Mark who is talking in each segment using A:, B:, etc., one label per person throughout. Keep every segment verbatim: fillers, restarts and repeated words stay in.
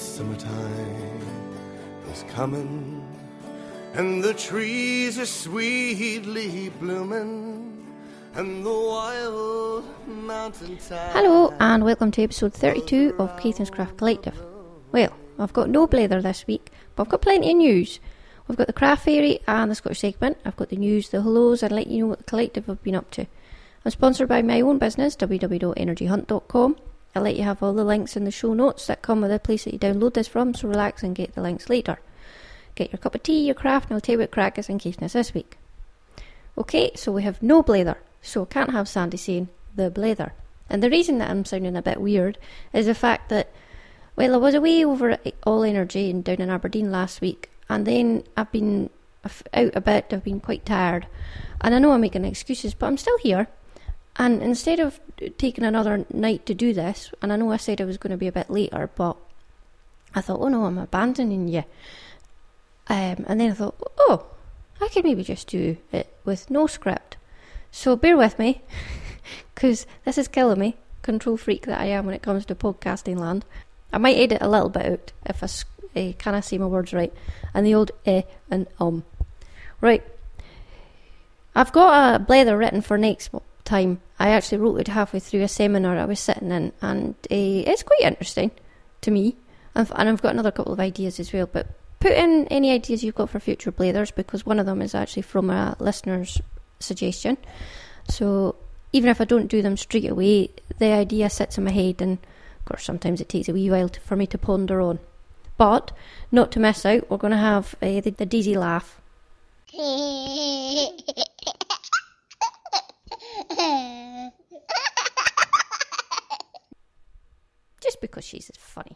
A: summertime is coming, and the trees are sweetly blooming, and the wild mountain thyme.
B: Hello and welcome to episode thirty-two of Caithness Craft Collective. Well, I've got no blather this week, but I've got plenty of news. We've got the Craft Fairy and the Scottish segment. I've got the news, the hellos, and let you know what the collective have been up to. I'm sponsored by my own business, w w w dot energy hunt dot com. I'll let you have all the links in the show notes that come with the place that you download this from, so relax and get the links later. Get your cup of tea, your craft, and I'll tell you what crack is in Caithness this week. Okay, so we have no blather, so can't have Sandy saying the blather. And the reason that I'm sounding a bit weird is the fact that, well, I was away over at All Energy and down in Aberdeen last week, and then I've been out a bit, I've been quite tired, and I know I'm making excuses, but I'm still here. And instead of taking another night to do this, and I know I said I was going to be a bit later, but I thought, oh no, I'm abandoning you. Um, and then I thought, oh, I could maybe just do it with no script. So bear with me, because this is killing me, control freak that I am when it comes to podcasting land. I might edit a little bit out if I uh, can't say my words right, and the old eh and um. Right, I've got a blather written for next time. I actually wrote it halfway through a seminar I was sitting in, and uh, it's quite interesting to me, and, and I've got another couple of ideas as well, but put in any ideas you've got for future blathers, because one of them is actually from a listener's suggestion. So even if I don't do them straight away, the idea sits in my head, and of course sometimes it takes a wee while to, for me to ponder on. But not to miss out, we're going to have uh, the, the Daisy laugh. Just because she's funny.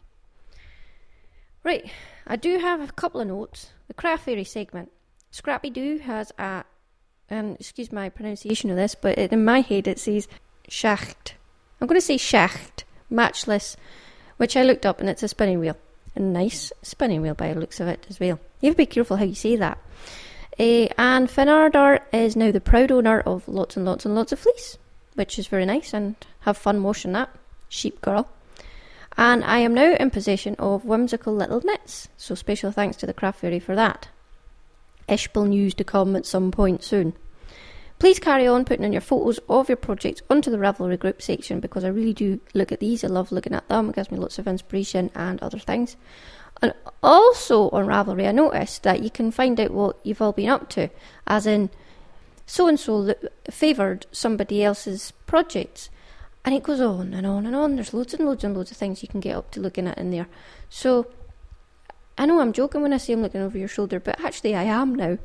B: Right, I do have a couple of notes. The Craft Fairy segment. Scrappy Doo has a, and excuse my pronunciation of this, but in my head it says Schacht. I'm going to say Schacht, matchless, which I looked up, and it's a spinning wheel. A nice spinning wheel by the looks of it as well. You have to be careful how you say that. Uh, and Finardar is now the proud owner of lots and lots and lots of fleece, which is very nice, and have fun washing that. Sheep girl. And I am now in possession of whimsical little knits, so special thanks to the Craft Fairy for that. Ishbel news to come at some point soon. Please carry on putting in your photos of your projects onto the Ravelry group section, because I really do look at these. I love looking at them. It gives me lots of inspiration and other things. And also on Ravelry, I noticed that you can find out what you've all been up to, as in so-and-so favoured somebody else's projects. And it goes on and on and on. There's loads and loads and loads of things you can get up to looking at in there. So, I know I'm joking when I say I'm looking over your shoulder, but actually I am now.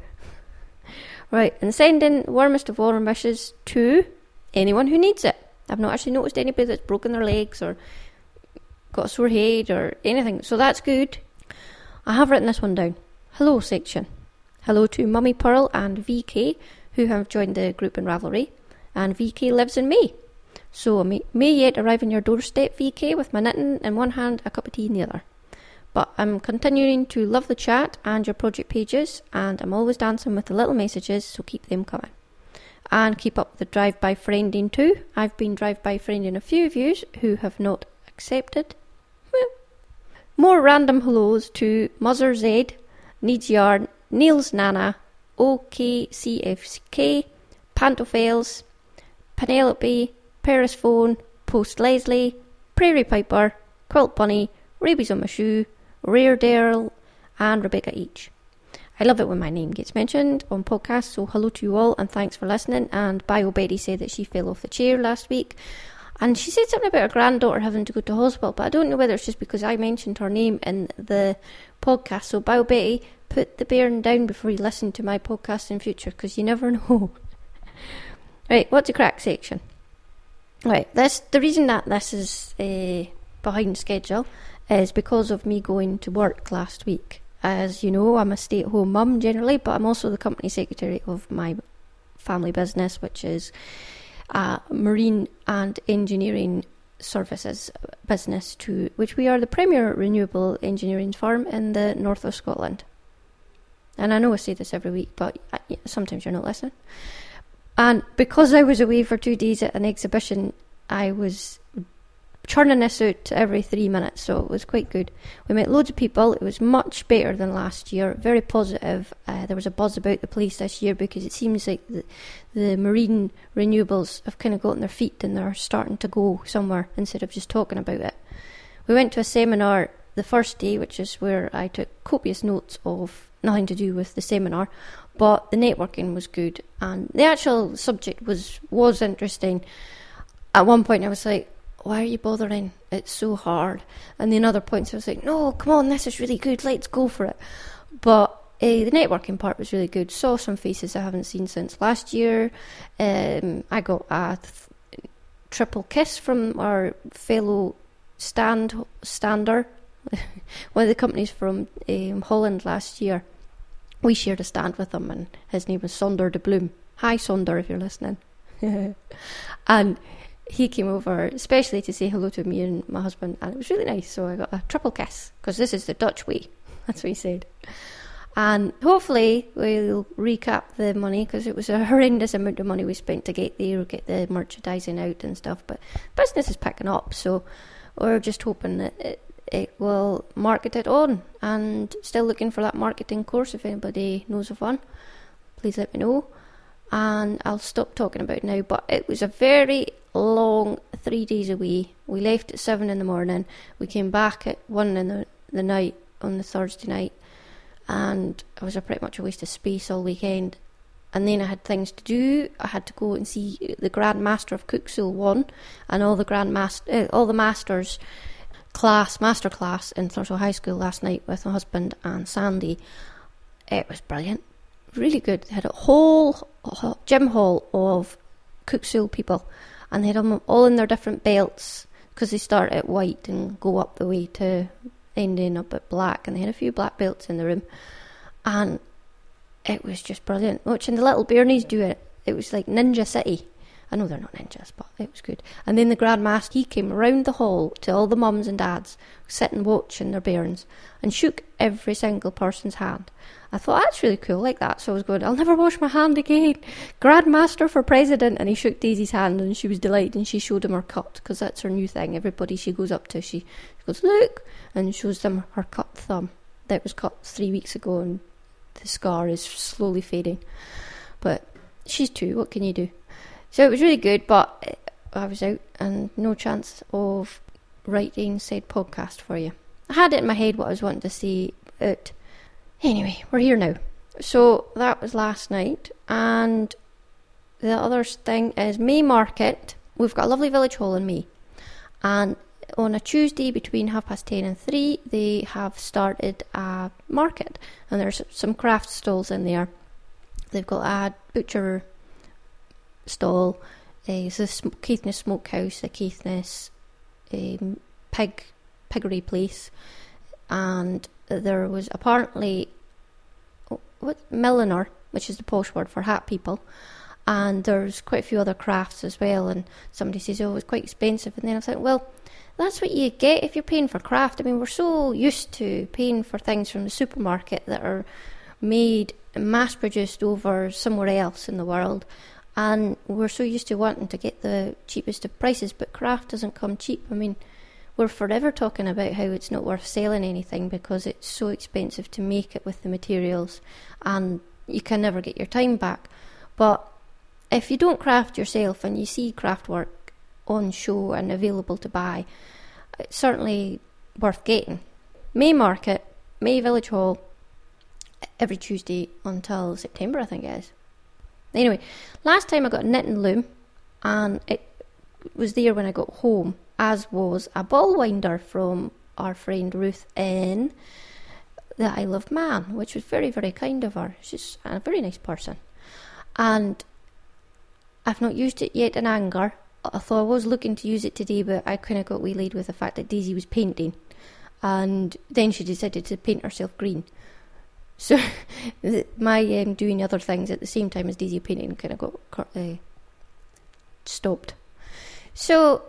B: Right, and send in warmest of warm wishes to anyone who needs it. I've not actually noticed anybody that's broken their legs or got a sore head or anything, so that's good. I have written this one down. Hello section. Hello to Mummy Pearl and V K, who have joined the group in Ravelry, and V K lives in May. So I may, may yet arrive on your doorstep, V K, with my knitting in one hand, a cup of tea in the other. But I'm continuing to love the chat and your project pages, and I'm always dancing with the little messages, so keep them coming. And keep up the drive-by friending too. I've been drive-by friending a few of you who have not accepted. Well, more random hellos to Muzzer Z, Needs Yarn, Niels Nana, O K C F K, Pantophales, Penelope, Paris Phone, Post Leslie, Prairie Piper, Quilt Bunny, Rabies on My Shoe, Rare Daryl, and Rebecca H. I love it when my name gets mentioned on podcasts, so hello to you all and thanks for listening. And Bio Betty said that she fell off the chair last week, and she said something about her granddaughter having to go to hospital, but I don't know whether it's just because I mentioned her name in the podcast. So Bio Betty, put the bairn down before you listen to my podcast in future, because you never know. Right, what's the crack section? Right, this the reason that this is uh, behind schedule is because of me going to work last week. As you know, I'm a stay-at-home mum generally, but I'm also the company secretary of my family business, which is a marine and engineering services business, to which we are the premier renewable engineering firm in the north of Scotland. And I know I say this every week, but I, sometimes you're not listening. And because I was away for two days at an exhibition, I was churning this out every three minutes, so it was quite good. We met loads of people. It was much better than last year, very positive. Uh, there was a buzz about the place this year because it seems like the, the marine renewables have kind of gotten their feet and they're starting to go somewhere instead of just talking about it. We went to a seminar the first day, which is where I took copious notes of nothing to do with the seminar, but the networking was good and the actual subject was was interesting. At one point I was like, why are you bothering? It's so hard. And then other points I was like, no, come on, this is really good, let's go for it. But uh, the networking part was really good. Saw some faces I haven't seen since last year. Um, I got a th- triple kiss from our fellow stand stander, one of the companies from um, Holland last year. We shared a stand with him and his name was Sonder de Bloem. Hi Sonder, if you're listening. And he came over especially to say hello to me and my husband, and it was really nice. So I got a triple kiss because this is the Dutch way. That's what he said. And hopefully we'll recap the money because it was a horrendous amount of money we spent to get there, get the merchandising out and stuff. But business is picking up, so we're just hoping that it, it will market it on. And still looking for that marketing course. If anybody knows of one, please let me know. And I'll stop talking about it now. But it was a very long three days away. We left at seven in the morning. We came back at one in the, the night on the Thursday night, and it was a pretty much a waste of space all weekend. And then I had things to do. I had to go and see the Grand Master of Cooksool one and all the Grand Master, uh, all the Masters class, master class in Thurso High School last night with my husband and Sandy. It was brilliant, really good. They had a whole gym hall of Cooksool people. And they had them all in their different belts because they start at white and go up the way to ending up at black. And they had a few black belts in the room. And it was just brilliant. Watching the little bairnies do it, it was like Ninja City. I know they're not ninjas, but it was good. And then the Grand Master, he came around the hall to all the mums and dads sitting watching their bairns and shook every single person's hand. I thought, that's really cool, like that. So I was going, I'll never wash my hand again. Grand Master for President. And he shook Daisy's hand and she was delighted and she showed him her cut because that's her new thing. Everybody she goes up to, she, she goes, look, and shows them her cut thumb that was cut three weeks ago and the scar is slowly fading. But she's two, what can you do? So it was really good, but I was out and no chance of writing said podcast for you. I had it in my head what I was wanting to say, but anyway, we're here now. So that was last night, and the other thing is May Market. We've got a lovely village hall in May, and on a Tuesday between half past ten and three, they have started a market, and there's some craft stalls in there. They've got a butcher stall, uh, it's the Sm- Caithness Smokehouse, the Caithness um, pig piggery place, and there was apparently oh, what milliner, which is the posh word for hat people, and there's quite a few other crafts as well. And somebody says, oh, it's quite expensive, and then I was like, well, that's what you get if you're paying for craft. I mean, we're so used to paying for things from the supermarket that are made and mass produced over somewhere else in the world. And we're so used to wanting to get the cheapest of prices, but craft doesn't come cheap. I mean, we're forever talking about how it's not worth selling anything because it's so expensive to make it with the materials and you can never get your time back. But if you don't craft yourself and you see craft work on show and available to buy, it's certainly worth getting. May Market, May Village Hall, every Tuesday until September, I think it is. Anyway, last time I got a knitting loom, and it was there when I got home, as was a ball winder from our friend Ruth in the Isle of Man, which was very, very kind of her. She's a very nice person. And I've not used it yet in anger. I thought I was looking to use it today, but I kind of got waylaid with the fact that Daisy was painting. And then she decided to paint herself green. So my um, doing other things at the same time as Daisy painting kind of got uh, stopped. So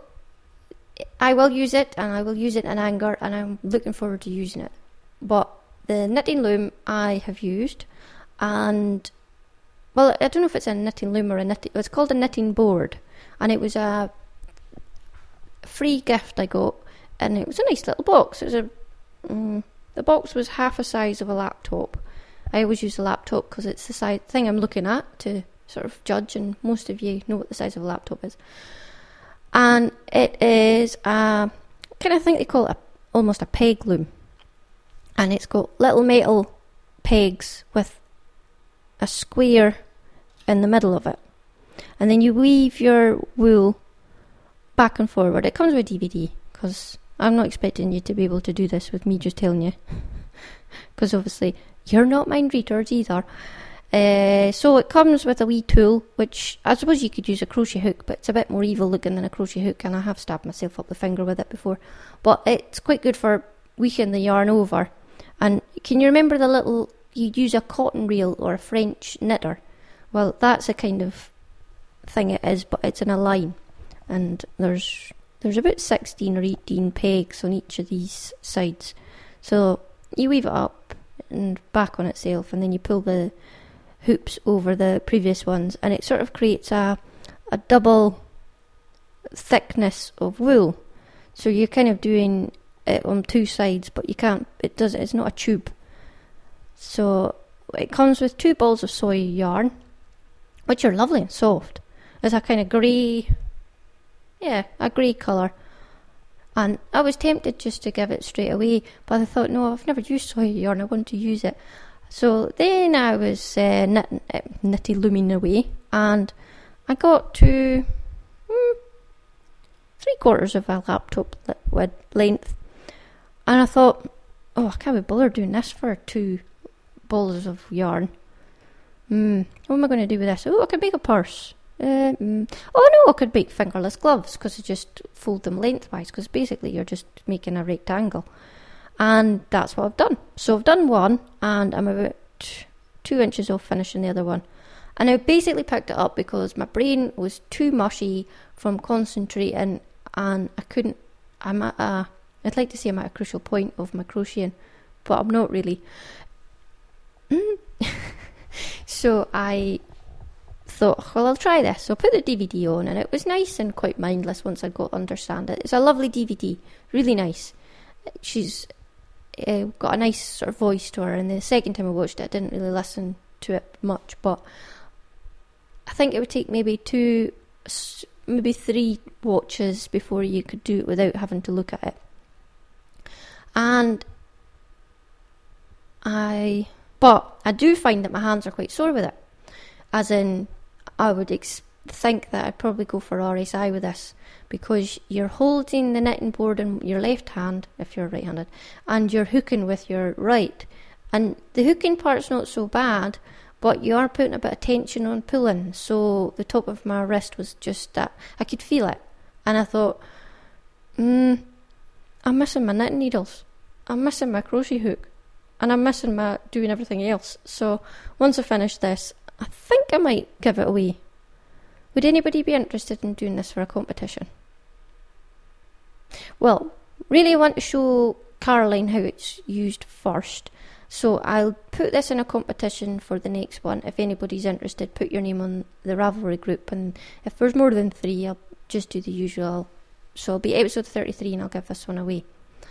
B: I will use it, and I will use it in anger, and I'm looking forward to using it. But the knitting loom I have used, and well, I don't know if it's a knitting loom or a knitting. It's called a knitting board, and it was a free gift I got, and it was a nice little box. It was a um, the box was half the size of a laptop. I always use a laptop because it's the size thing I'm looking at to sort of judge, and most of you know what the size of a laptop is. And it is a kind of think they call it a, almost a peg loom, and it's got little metal pegs with a square in the middle of it, and then you weave your wool back and forward. It comes with D V D, because I'm not expecting you to be able to do this with me just telling you, because obviously you're not mind readers either. Uh, so it comes with a wee tool, which I suppose you could use a crochet hook, but it's a bit more evil looking than a crochet hook, and I have stabbed myself up the finger with it before. But it's quite good for weaving the yarn over. And can you remember the little, you'd use a cotton reel or a French knitter? Well, that's a kind of thing it is, but it's in a line. And there's there's about sixteen or eighteen pegs on each of these sides. So you weave it up and back on itself, and then you pull the hoops over the previous ones, and it sort of creates a a double thickness of wool. So you're kind of doing it on two sides, but you can't, it does, it's not a tube. So it comes with two balls of soy yarn, which are lovely and soft. It's a kind of grey, yeah, a grey colour. And I was tempted just to give it straight away, but I thought, no, I've never used soy yarn, I want to use it. So then I was uh, knitting, uh, knitty looming away, and I got to mm, three quarters of a laptop width length, and I thought, oh, I can't be bothered doing this for two balls of yarn. Mm, what am I going to do with this? Oh, I could make a purse. Uh, mm. Oh no, I could make fingerless gloves, because I just fold them lengthwise, because basically you're just making a rectangle. And that's what I've done. So I've done one, and I'm about two inches off finishing the other one. And I basically picked it up because my brain was too mushy from concentrating, and I couldn't, I'm at a, I'd like to say I'm at a crucial point of my crocheting, but I'm not really. Mm. So I thought, well, I'll try this. So I put the D V D on, and it was nice and quite mindless once I got to understand it. It's a lovely D V D, really nice. She's uh, got a nice sort of voice to her, and the second time I watched it I didn't really listen to it much, but I think it would take maybe two, maybe three watches before you could do it without having to look at it. And I, but I do find that my hands are quite sore with it, as in I would ex- think that I'd probably go for R S I with this, because you're holding the knitting board in your left hand, if you're right-handed, and you're hooking with your right. And the hooking part's not so bad, but you are putting a bit of tension on pulling, so the top of my wrist was just that. I could feel it, and I thought, hmm, I'm missing my knitting needles, I'm missing my crochet hook, and I'm missing my doing everything else. So once I finish this, I think I might give it away. Would anybody be interested in doing this for a competition? Well, really want to show Caroline how it's used first, so I'll put this in a competition for the next one. If anybody's interested, put your name on the Ravelry group, and if there's more than three, I'll just do the usual. So it'll be episode thirty-three, and I'll give this one away.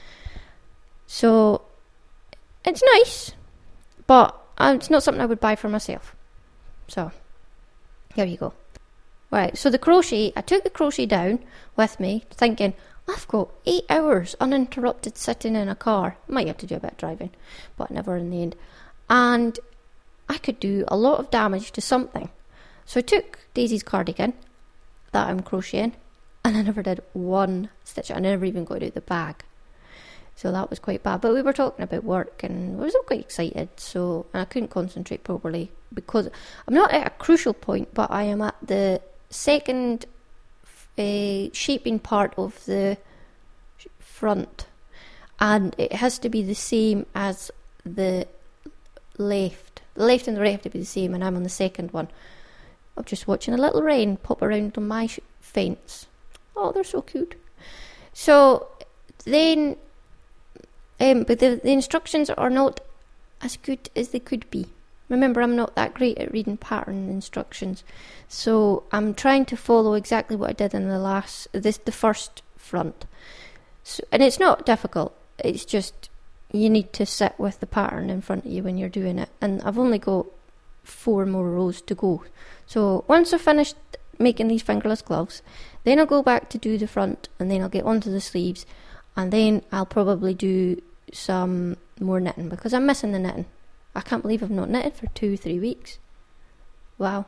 B: So it's nice, but it's not something I would buy for myself. So here you go. Right, so the crochet, I took the crochet down with me, thinking, I've got eight hours uninterrupted sitting in a car. Might have to do a bit of driving, but never in the end. And I could do a lot of damage to something. So I took Daisy's cardigan that I'm crocheting, and I never did one stitch. I never even got out the bag. So that was quite bad. But we were talking about work, and I was all quite excited, so and I couldn't concentrate properly, because I'm not at a crucial point, but I am at the second uh, shaping part of the front, and it has to be the same as the left. The left and the right have to be the same, and I'm on the second one. I'm just watching a little wren pop around on my sh- fence. Oh, they're so cute. So then, um, but the, the instructions are not as good as they could be. Remember, I'm not that great at reading pattern instructions, so I'm trying to follow exactly what I did in the last, this the first front. So, and it's not difficult, it's just you need to sit with the pattern in front of you when you're doing it. And I've only got four more rows to go. So once I've finished making these fingerless gloves, then I'll go back to do the front, and then I'll get onto the sleeves, and then I'll probably do some more knitting, because I'm missing the knitting. I can't believe I've not knitted for two, three weeks. Wow.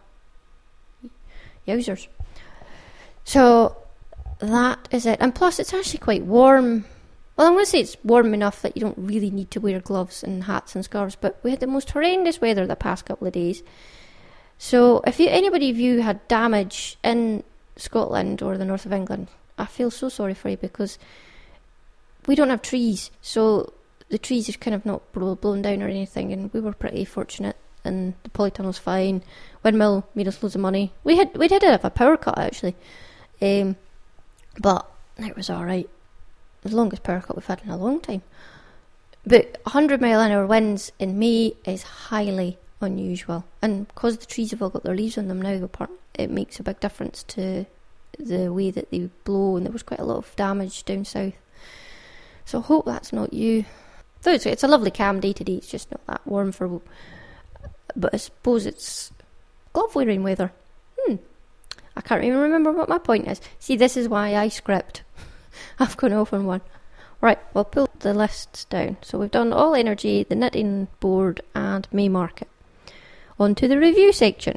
B: Yowzers. So that is it. And plus it's actually quite warm. Well, I'm going to say it's warm enough that you don't really need to wear gloves and hats and scarves, but we had the most horrendous weather the past couple of days. So if you, anybody of you had damage in Scotland or the north of England, I feel so sorry for you, because we don't have trees, so the trees are kind of not blown down or anything, and we were pretty fortunate, and the polytunnel's fine. Windmill made us loads of money. We had we did have a power cut actually, um, but it was alright. The longest power cut we've had in a long time. But one hundred mile an hour winds in May is highly unusual, and because the trees have all got their leaves on them now, it makes a big difference to the way that they blow, and there was quite a lot of damage down south. So I hope that's not you. Though it's, it's a lovely calm day today, it's just not that warm for, but I suppose it's glove wearing weather. Hmm. I can't even remember what my point is. See, this is why I script. I've gone off on one. Right, we'll pull the lists down. So we've done all energy, the knitting board, and May market. On to the review section.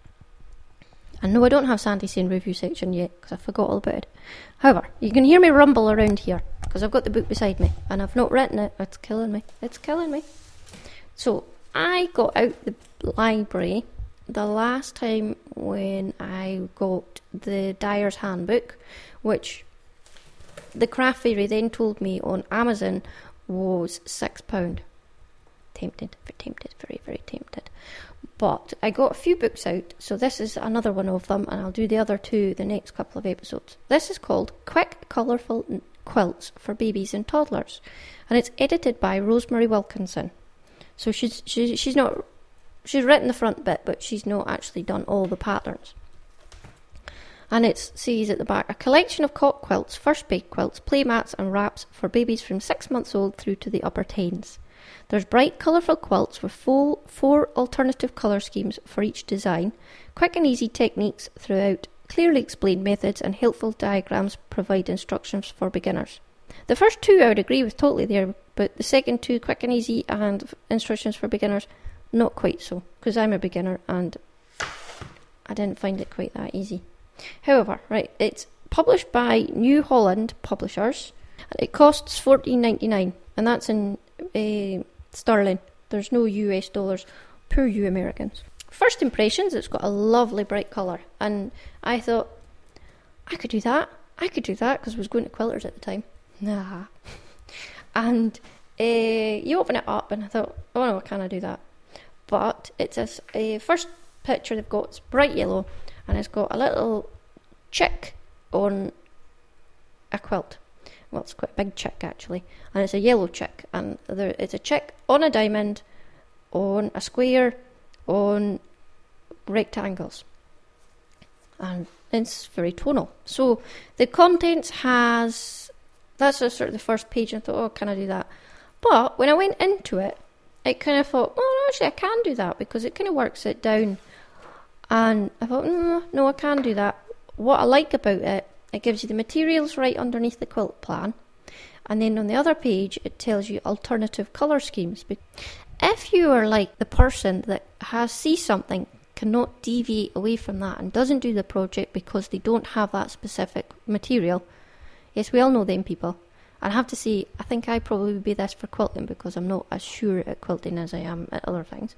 B: And no, I don't have Sandy saying review section yet, because I forgot all about it. However, you can hear me rumble around here, because I've got the book beside me, and I've not written it. It's killing me. It's killing me. So, I got out the library the last time when I got the Dyer's Handbook, which the Craft Fairy then told me on Amazon was six pounds. Tempted, very tempted, very, very tempted. But I got a few books out, so this is another one of them, and I'll do the other two the next couple of episodes. This is called Quick Colourful Quilts for Babies and Toddlers, and it's edited by Rosemary Wilkinson. So she's she, she's not she's written the front bit, but she's not actually done all the patterns. And it says at the back, a collection of cot quilts, first bake quilts, play mats and wraps for babies from six months old through to the upper teens. There's bright, colourful quilts with full four alternative colour schemes for each design, quick and easy techniques throughout, clearly explained methods and helpful diagrams provide instructions for beginners. The first two I would agree with totally there, but the second two, quick and easy and instructions for beginners, not quite so, because I'm a beginner and I didn't find it quite that easy. However, right, it's published by New Holland Publishers, and it costs fourteen ninety-nine, and that's in uh, sterling. There's no U S dollars. Poor you Americans. First impressions, it's got a lovely bright colour, and I thought, I could do that. I could do that, because I was going to Quilters at the time. Nah. And uh, you open it up, and I thought, oh no, can I do that? But it's a, a first picture they've got, it's bright yellow, and it's got a little chick on a quilt. Well, it's quite a big chick actually, and it's a yellow chick, and there it's a chick on a diamond, on a square, on rectangles, and it's very tonal. So the contents has, that's a sort of the first page, and I thought, oh, can I do that? But when I went into it, I kind of thought, oh, actually I can do that, because it kind of works it down. And I thought, no, no, I can do that. What I like about it, it gives you the materials right underneath the quilt plan. And then on the other page, it tells you alternative colour schemes. If you are like the person that has sees something, cannot deviate away from that, and doesn't do the project because they don't have that specific material, yes, we all know them people. And I have to say, I think I probably would be this for quilting, because I'm not as sure at quilting as I am at other things.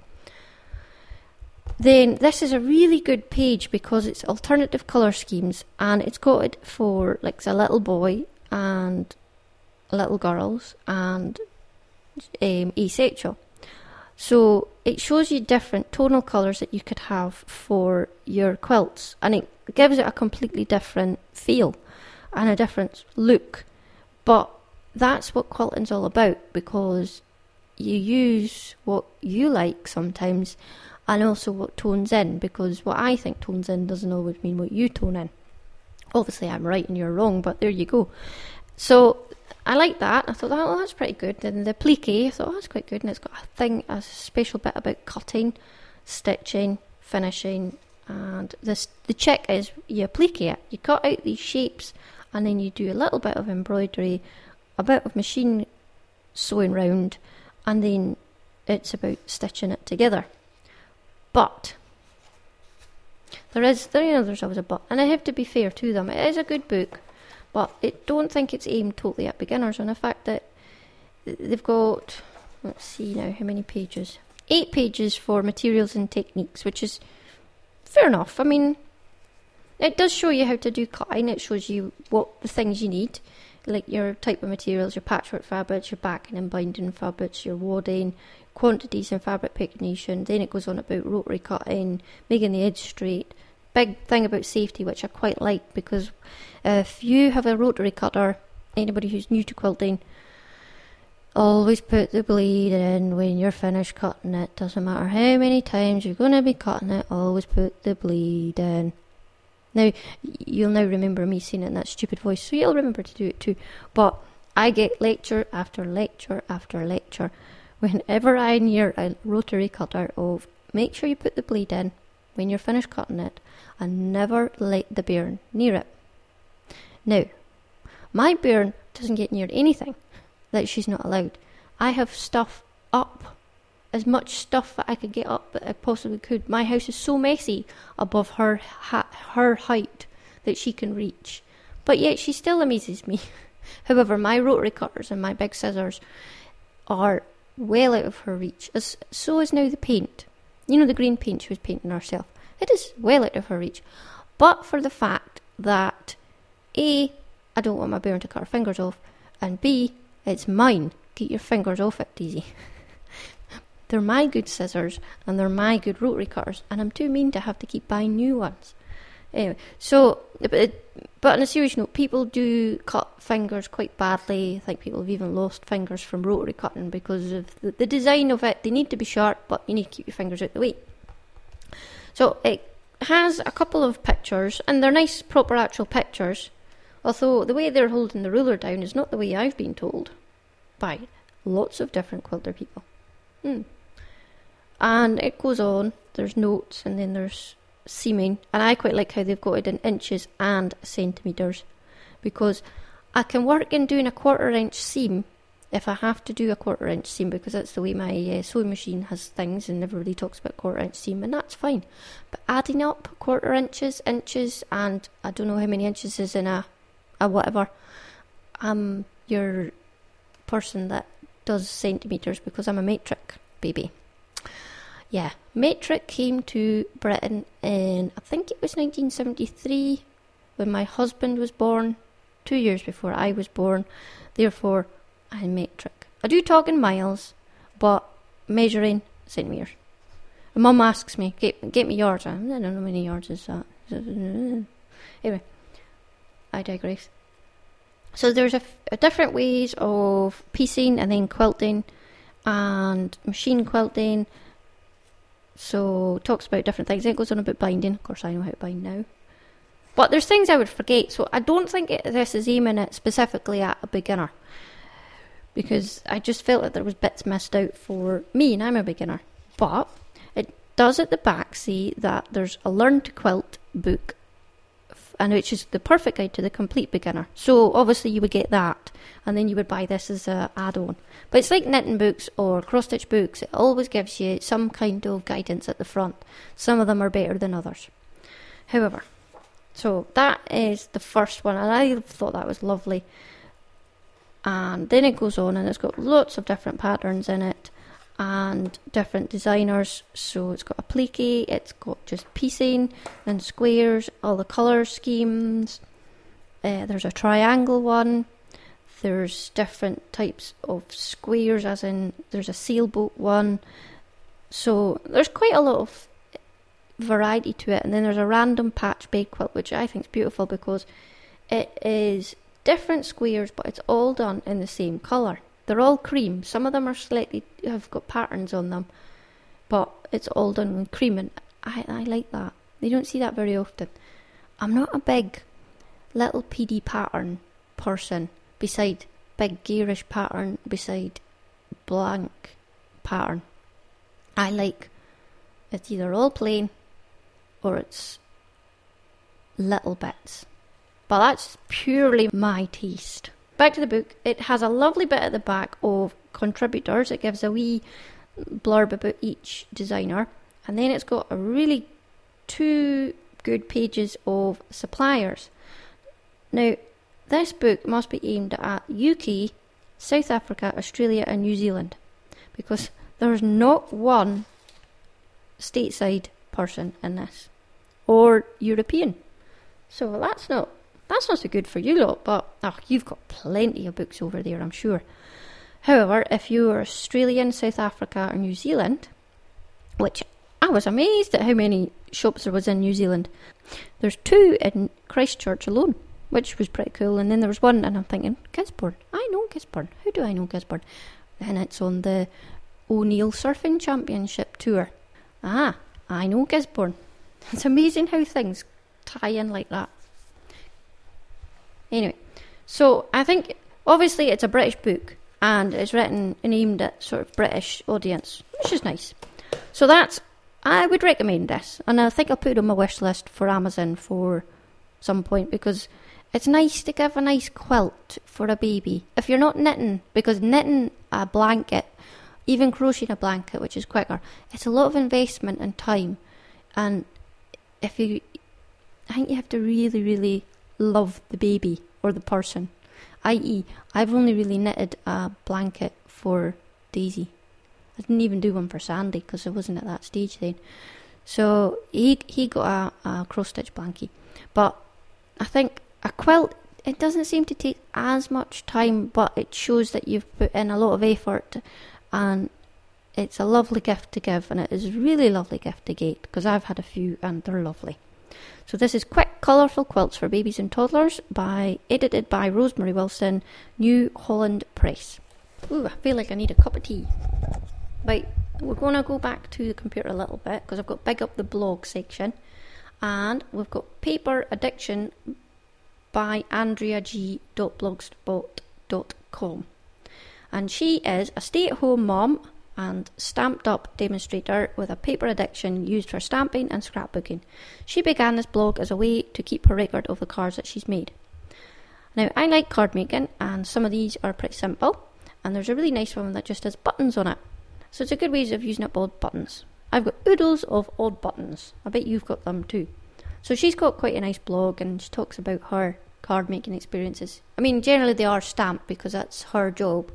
B: Then this is a really good page, because it's alternative colour schemes, and it's got it for like a little boy and little girls and um, asexual. So it shows you different tonal colours that you could have for your quilts, and it gives it a completely different feel and a different look. But that's what quilting's all about, because you use what you like sometimes, and also what tones in, because what I think tones in doesn't always mean what you tone in. Obviously, I'm right and you're wrong, but there you go. So I like that. I thought, oh, that's pretty good. And the plique, I thought, oh, that's quite good. And it's got a thing, a special bit about cutting, stitching, finishing. And this, the trick is you plique it. You cut out these shapes and then you do a little bit of embroidery, a bit of machine sewing round, and then it's about stitching it together. But there is, there, you know, there's always a but. And I have to be fair to them. It is a good book. But I don't think it's aimed totally at beginners. And the fact that they've got, let's see now, how many pages? Eight pages for materials and techniques, which is fair enough. I mean, it does show you how to do cutting. It shows you what the things you need, like your type of materials, your patchwork fabrics, your backing and binding fabrics, your wadding, quantities and fabric pagination. Then it goes on about rotary cutting, making the edge straight. Big thing about safety, which I quite like, because if you have a rotary cutter, anybody who's new to quilting, always put the blade in when you're finished cutting it. Doesn't matter how many times you're going to be cutting it, always put the blade in. Now, you'll now remember me saying it in that stupid voice, so you'll remember to do it too. But I get lecture after lecture after lecture whenever I near a rotary cutter of make sure you put the blade in when you're finished cutting it and never let the bairn near it. Now, my bairn doesn't get near anything that she's not allowed. I have stuff up, as much stuff that I could get up that I possibly could. My house is so messy above her ha- her height that she can reach. But yet she still amazes me. However, my rotary cutters and my big scissors are well out of her reach. As, so is now the paint. You know, the green paint she was painting herself. It is well out of her reach. But for the fact that A, I don't want my bairn to cut her fingers off, and B, it's mine. Get your fingers off it, Daisy. They're my good scissors, and they're my good rotary cutters, and I'm too mean to have to keep buying new ones. Anyway, so, but, but on a serious note, people do cut fingers quite badly. I think people have even lost fingers from rotary cutting because of the, the design of it. They need to be sharp, but you need to keep your fingers out the way. So it has a couple of pictures, and they're nice, proper, actual pictures. Although the way they're holding the ruler down is not the way I've been told by lots of different quilter people. Hmm. And it goes on. There's notes, and then there's seaming. And I quite like how they've got it in inches and centimetres, because I can work in doing a quarter inch seam if I have to do a quarter inch seam, because that's the way my uh, sewing machine has things, and everybody talks about quarter inch seam, and that's fine. But adding up quarter inches, inches, and I don't know how many inches is in a, a whatever, I'm your person that does centimetres, because I'm a metric baby. Yeah, metric came to Britain in, I think it was nineteen seventy-three, when my husband was born, two years before I was born. Therefore, I'm metric. I do talk in miles, but measuring centimetres. And Mum asks me, get, get me yards. I don't know how many yards is that. Anyway, I digress. So there's a, a different ways of piecing and then quilting and machine quilting. So talks about different things. It goes on about binding. Of course, I know how to bind now. But there's things I would forget. So I don't think it, this is aiming it specifically at a beginner, because I just felt that there was bits missed out for me, and I'm a beginner. But it does at the back say that there's a Learn to Quilt book, and which is the perfect guide to the complete beginner. So obviously you would get that, and then you would buy this as a add-on. But it's like knitting books or cross-stitch books. It always gives you some kind of guidance at the front. Some of them are better than others. However, so that is the first one, and I thought that was lovely. And then it goes on, and it's got lots of different patterns in it and different designers. So it's got a plique, it's got just piecing and squares, all the colour schemes. Uh, there's a triangle one. There's different types of squares, as in there's a sailboat one. So there's quite a lot of variety to it. And then there's a random patch bed quilt, which I think is beautiful because it is different squares, but it's all done in the same colour. They're all cream. Some of them are slightly, have got patterns on them, but it's all done with cream, and I, I like that. You don't see that very often. I'm not a big little P D pattern person beside big garish pattern beside blank pattern. I like it's either all plain or it's little bits. But that's purely my taste. Back to the book. It has a lovely bit at the back of contributors. It gives a wee blurb about each designer. And then it's got a really two good pages of suppliers. Now, this book must be aimed at U K, South Africa, Australia and New Zealand. Because there's not one stateside person in this. Or European. So that's not that's not so good for you lot, but oh, you've got plenty of books over there, I'm sure. However, if you're Australian, South Africa or New Zealand, which I was amazed at how many shops there was in New Zealand. There's two in Christchurch alone, which was pretty cool. And then there was one, and I'm thinking, Gisborne. I know Gisborne. How do I know Gisborne? And it's on the O'Neill Surfing Championship Tour. Ah, I know Gisborne. It's amazing how things tie in like that. Anyway, so I think, obviously it's a British book, and it's written and aimed at sort of British audience, which is nice. So that's, I would recommend this, and I think I'll put it on my wish list for Amazon for some point, because it's nice to give a nice quilt for a baby. If you're not knitting, because knitting a blanket, even crocheting a blanket, which is quicker, it's a lot of investment and time, and if you, I think you have to really, really love the baby or the person. that is, I've only really knitted a blanket for Daisy. I didn't even do one for Sandy because I wasn't at that stage then. So he he got a, a cross-stitch blankie. But I think a quilt, it doesn't seem to take as much time, but it shows that you've put in a lot of effort, and it's a lovely gift to give, and it is a really lovely gift to get, because I've had a few and they're lovely. So this is Quick Colourful Quilts for Babies and Toddlers, by edited by Rosemary Wilson, New Holland Press. Ooh, I feel like I need a cup of tea. Right, we're going to go back to the computer a little bit, because I've got Big Up the Blog section, and we've got Paper Addiction by andrea g dot blogspot dot com. And she is a stay-at-home mom and stamped up demonstrator with a paper addiction used for stamping and scrapbooking. She began this blog as a way to keep her record of the cards that she's made. Now, I like card making, and some of these are pretty simple, and there's a really nice one that just has buttons on it. So it's a good way of using up odd buttons. I've got oodles of odd buttons. I bet you've got them too. So she's got quite a nice blog, and she talks about her card making experiences. I mean, generally they are stamped because that's her job,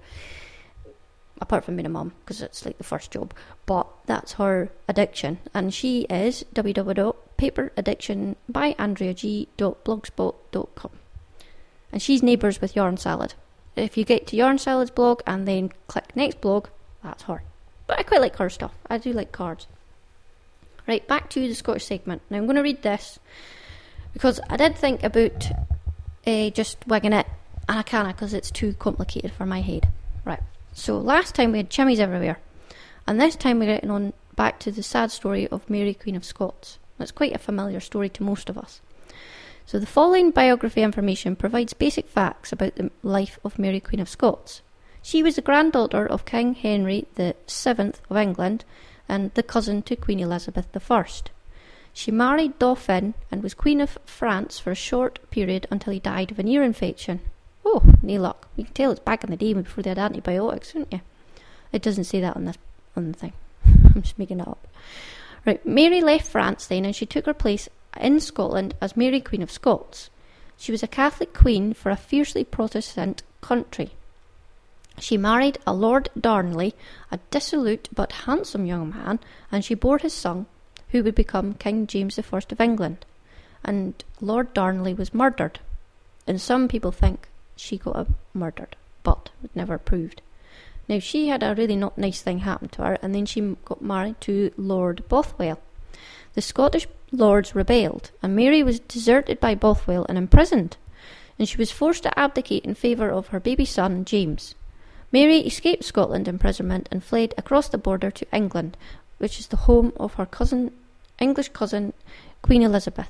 B: apart from being a mum, because it's like the first job, but that's her addiction, and she is w w w dot paper addiction by andrea g dot blogspot dot com, and she's neighbours with Yarn Salad. If you get to Yarn Salad's blog and then click next blog, that's her. But I quite like her stuff. I do like cards. Right, back to the Scottish segment. Now I'm going to read this because I did think about uh, just wigging it, and I can't because it's too complicated for my head. Right. So last time we had chimneys everywhere, and this time we're getting on back to the sad story of Mary, Queen of Scots. That's quite a familiar story to most of us. So the following biography information provides basic facts about the life of Mary, Queen of Scots. She was the granddaughter of King Henry the Seventh of England and the cousin to Queen Elizabeth the First. She married Dauphin and was Queen of France for a short period until he died of an ear infection. Oh, no luck. You can tell it's back in the day before they had antibiotics, couldn't you? It doesn't say that on this on the thing. I'm just making it up. Right, Mary left France then, and she took her place in Scotland as Mary, Queen of Scots. She was a Catholic queen for a fiercely Protestant country. She married a Lord Darnley, a dissolute but handsome young man, and she bore his son, who would become King James the First of England. And Lord Darnley was murdered. And some people think she got murdered, but it never proved. Now, she had a really not nice thing happen to her, and then she got married to Lord Bothwell. The Scottish lords rebelled, and Mary was deserted by Bothwell and imprisoned, and she was forced to abdicate in favour of her baby son, James. Mary escaped Scotland imprisonment and fled across the border to England, which is the home of her cousin, English cousin, Queen Elizabeth.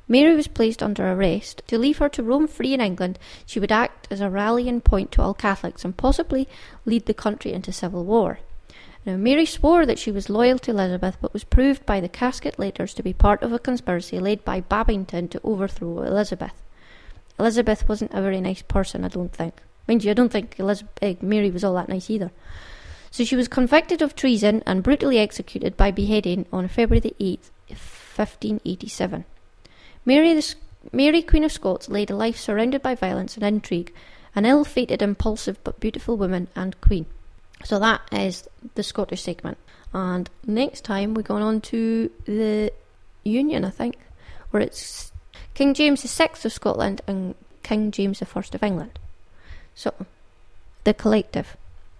B: Mary was placed under arrest. To leave her to roam free in England, she would act as a rallying point to all Catholics and possibly lead the country into civil war. Now, Mary swore that she was loyal to Elizabeth, but was proved by the casket letters to be part of a conspiracy led by Babington to overthrow Elizabeth. Elizabeth wasn't a very nice person, I don't think. Mind you, I don't think Elizabeth, Mary was all that nice either. So she was convicted of treason and brutally executed by beheading on February the eighth, fifteen eighty-seven. Mary, the, Mary, Queen of Scots, led a life surrounded by violence and intrigue, an ill-fated, impulsive but beautiful woman and queen. So that is the Scottish segment. And next time we're going on to the Union, I think, where it's King James the sixth of Scotland and King James the first of England. So, the collective.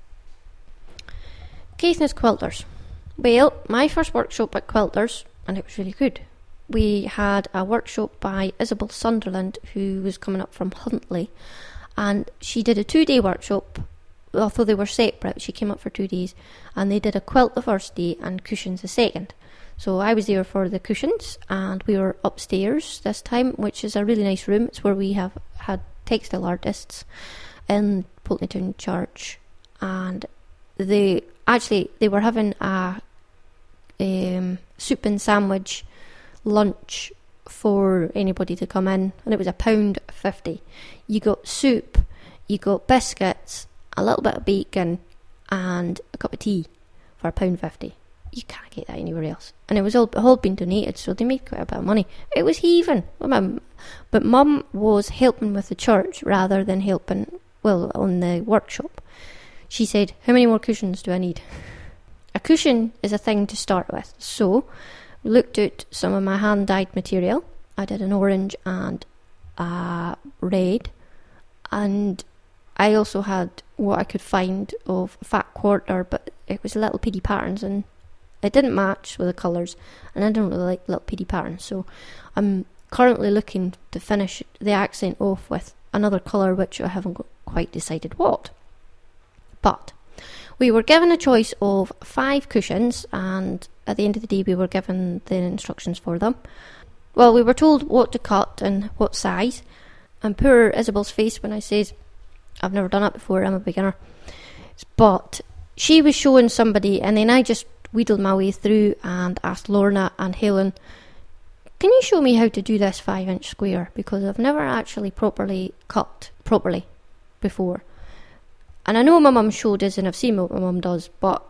B: Caithness Quilters. Well, my first workshop at Quilters, and it was really good. We had a workshop by Isabel Sunderland, who was coming up from Huntley, and she did a two-day workshop. Although they were separate, she came up for two days, and they did a quilt the first day and cushions the second. So I was there for the cushions, and we were upstairs this time, which is a really nice room. It's where we have had textile artists in Pulteney Church, and they actually they were having a um, soup and sandwich lunch for anybody to come in, and it was a pound fifty. You got soup, you got biscuits, a little bit of bacon, and a cup of tea for a pound fifty. You can't get that anywhere else, and it was all, all been donated, so they made quite a bit of money. It was heaving, but Mum was helping with the church rather than helping, well, on the workshop. She said, "How many more cushions do I need?" A cushion is a thing to start with, so looked at some of my hand-dyed material. I did an orange and a red, and I also had what I could find of fat quarter, but it was little pitty patterns, and it didn't match with the colours, and I don't really like little pitty patterns, so I'm currently looking to finish the accent off with another colour, which I haven't quite decided what. But we were given a choice of five cushions, and at the end of the day we were given the instructions for them. Well, we were told what to cut and what size, and poor Isabel's face when I says, I've never done it before, I'm a beginner. But she was showing somebody, and then I just wheedled my way through and asked Lorna and Helen, can you show me how to do this five inch square? Because I've never actually properly cut properly before. And I know my mum showed us, and I've seen what my mum does, but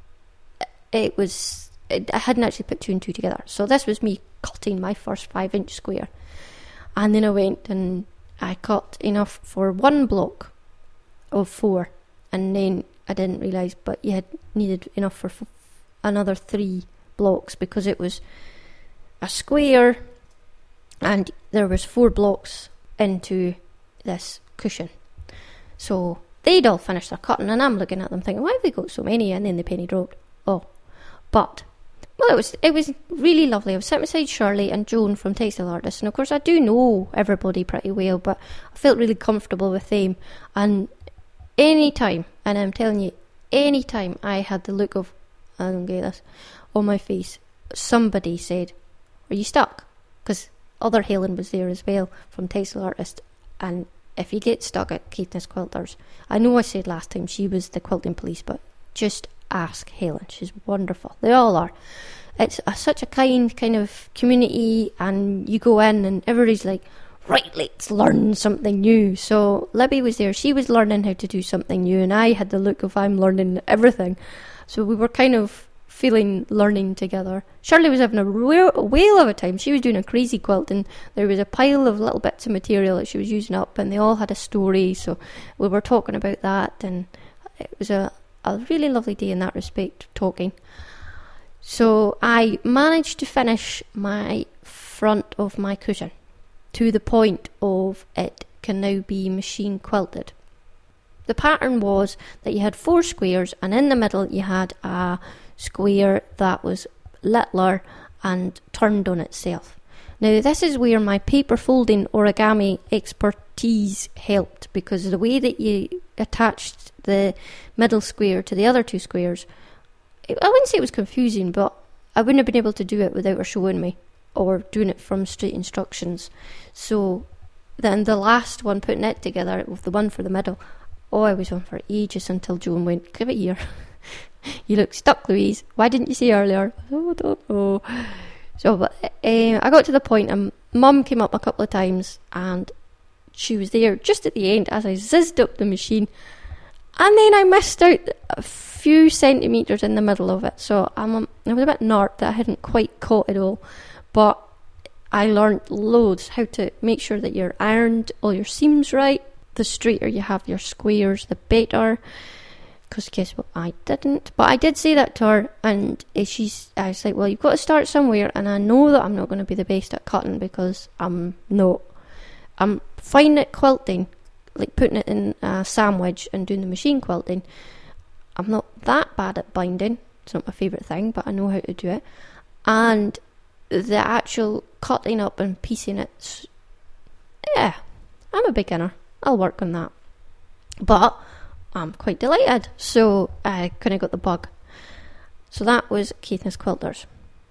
B: it was, it, I hadn't actually put two and two together. So this was me cutting my first five inch square. And then I went and I cut enough for one block of four. And then I didn't realise, but you had needed enough for f- another three blocks, because it was a square and there was four blocks into this cushion. So they'd all finished their cutting, and I'm looking at them thinking, why have they got so many? And then the penny dropped. Oh, but well, it was it was really lovely. I was sitting beside Shirley and Joan from Textile Artists, and of course I do know everybody pretty well, but I felt really comfortable with them. And any time, and I'm telling you, any time I had the look of, I don't get this, on my face, somebody said, are you stuck? Because other Helen was there as well from Textile Artist, and if you get stuck at Caithness Quilters, I know I said last time she was the quilting police, but just ask Helen. She's wonderful. They all are. It's a, such a kind kind of community, and you go in and everybody's like, right, let's learn something new. So Libby was there. She was learning how to do something new, and I had the look of I'm learning everything. So we were kind of feeling learning together. Shirley was having a whale, a whale of a time. She was doing a crazy quilt, and there was a pile of little bits of material that she was using up, and they all had a story. So we were talking about that, and it was a, a really lovely day in that respect, talking. So I managed to finish my front of my cushion to the point of it can now be machine quilted. The pattern was that you had four squares, and in the middle you had a square that was littler and turned on itself. Now this is where my paper folding origami expertise helped, because the way that you attached the middle square to the other two squares, I wouldn't say it was confusing, but I wouldn't have been able to do it without her showing me. or doing it from straight instructions. So then the last one, putting it together with the one for the middle, oh, I was on for ages until Joan went, give it here. You look stuck, Louise. Why didn't you say earlier? Oh, I don't know. So but, uh, I got to the point, and Mum came up a couple of times, and she was there just at the end as I zizzed up the machine, and then I missed out a few centimetres in the middle of it. So I'm, um, I was a bit nart that I hadn't quite caught it all, but I learned loads how to make sure that you're ironed all your seams right. The straighter you have your squares, the better. Because guess what, I didn't. But I did say that to her, and she's, I was like, well, you've got to start somewhere, and I know that I'm not going to be the best at cutting, because I'm not. I'm fine at quilting, like putting it in a sandwich and doing the machine quilting. I'm not that bad at binding. It's not my favourite thing, but I know how to do it. And the actual cutting up and piecing it, yeah, I'm a beginner. I'll work on that. But I'm quite delighted. So I kind of got the bug. So that was Caithness Quilters.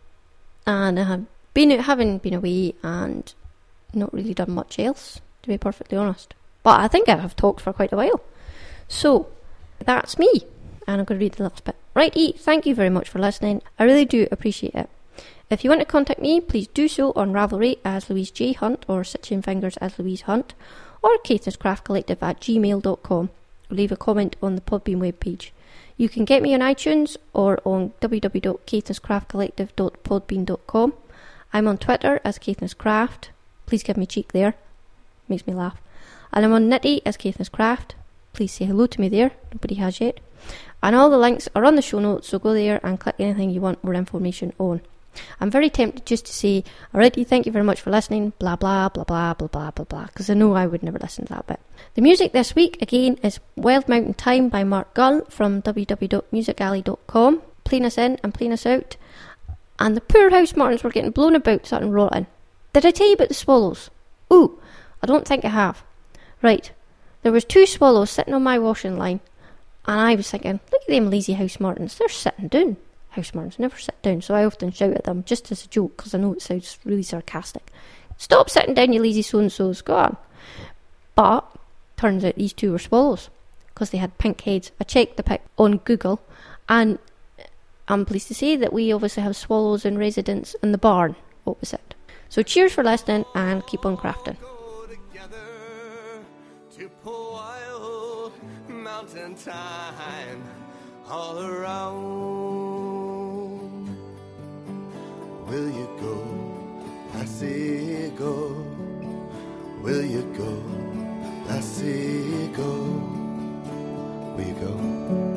B: And I have been, having been away and not really done much else, to be perfectly honest. But I think I have talked for quite a while. So that's me. And I'm going to read the last bit. Righty, thank you very much for listening. I really do appreciate it. If you want to contact me, please do so on Ravelry as Louise J. Hunt, or Stitching Fingers as Louise Hunt, or Caithness Craft Collective at gmail dot com. Leave a comment on the Podbean webpage. You can get me on iTunes or on w w w dot caithness craft collective dot podbean dot com. I'm on Twitter as Caithness Craft. Please give me cheek there. Makes me laugh. And I'm on Nitty as Caithness Craft. Please say hello to me there. Nobody has yet. And all the links are on the show notes, so go there and click anything you want more information on. I'm very tempted just to say, alrighty, thank you very much for listening, blah blah blah blah blah blah blah blah, because I know I would never listen to that bit. The music this week, again, is Wild Mountain Time by Mark Gunn from w w w dot music alley dot com, playing us in and playing us out. And the poor house martins were getting blown about something rotten. Did I tell you about the swallows? Ooh, I don't think I have. Right, there was two swallows sitting on my washing line, and I was thinking, look at them lazy house martins, they're sitting down. House martins never sit down, so I often shout at them just as a joke, because I know it sounds really sarcastic. Stop sitting down, you lazy so-and-sos, go on. But turns out these two were swallows, because they had pink heads. I checked the pic on Google, and I'm pleased to say that we obviously have swallows in residence in the barn opposite. So cheers for listening, and keep on crafting. Mountain time all around. Will you go, lassie, go? Will you go, lassie, go? Will you go?